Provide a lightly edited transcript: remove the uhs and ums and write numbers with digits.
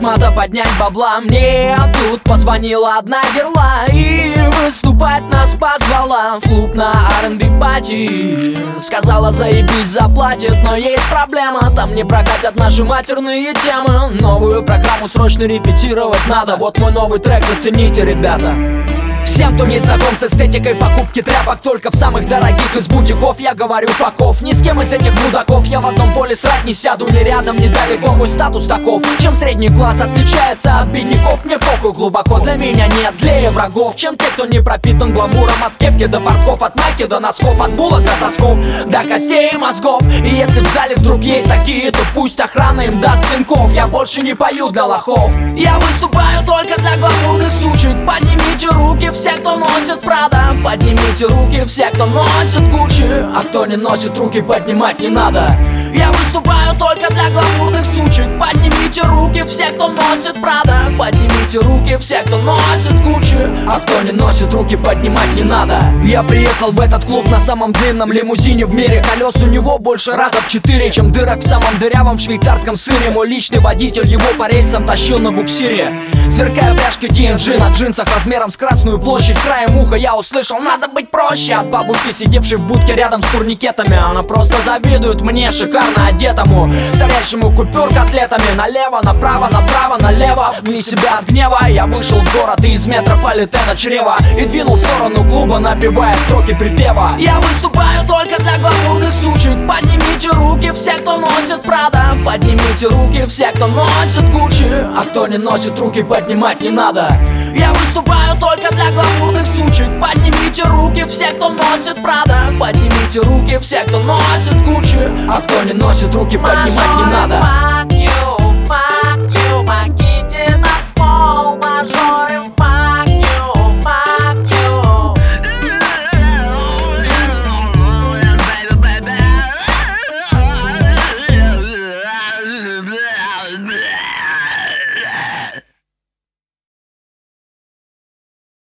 маза поднять бабла. Мне тут позвонила одна герла и выступать нас позвала в клуб на R&B пати. Сказала, заебись, заплатит, но есть проблема, там не прокатят наши матерные темы. Новую программу срочно репетировать надо. Вот мой новый трек, зацените, ребята. Всем, кто не знаком с эстетикой покупки тряпок только в самых дорогих из бутиков, я говорю факов. Ни с кем из этих мудаков я в одном поле срать не сяду. Ни рядом, ни далеко, мой статус таков. Чем средний класс отличается от бедняков, мне похуй глубоко, для меня нет злее врагов, чем те, кто не пропитан гламуром. От кепки до портков, от майки до носков, от булок до сосков, до костей и мозгов. И если в зале вдруг есть такие, то пусть охрана им даст пинков. Я больше не пою для лохов, я выступаю только для гламурных сучек. Поднимите руки все, кто носит Прада. Поднимите руки все, кто носит Гуччи. А кто не носит, руки поднимать не надо. Я выступаю только для гламурных сучек. Поднимите руки все, кто носит Прада. Поднимите руки все, кто носит Гуччи. А кто не носит, руки поднимать не надо. Я приехал в этот клуб на самом длинном лимузине в мире. Колес у него больше раза в 4, чем дырок в самом дырявом швейцарском сыре. Мой личный водитель его по рельсам тащил на буксире. Сверкая пряжки TNG на джинсах размером с Красную площадь. Краем уха я услышал, надо быть проще, от бабушки, сидевшей в будке рядом с турникетами. Она просто завидует мне, шикарно одетому, сорящему купюр котлетами. Налево, направо, направо, налево. Вне себя от гнева я вышел в город и из метрополитена чрева и двинул в сторону клуба, напевая строки припева. Я выступаю только для гламурных сучек. Поднимите руки все, кто носит Прада. Поднимите руки все, кто носит Гуччи. А кто не носит, руки поднимать не надо. Я выступаю только для гламурных сучек. Поднимите руки все, кто носит Прада. Поднимите руки все, кто носит Гуччи. А кто не носит, руки поднимать не надо.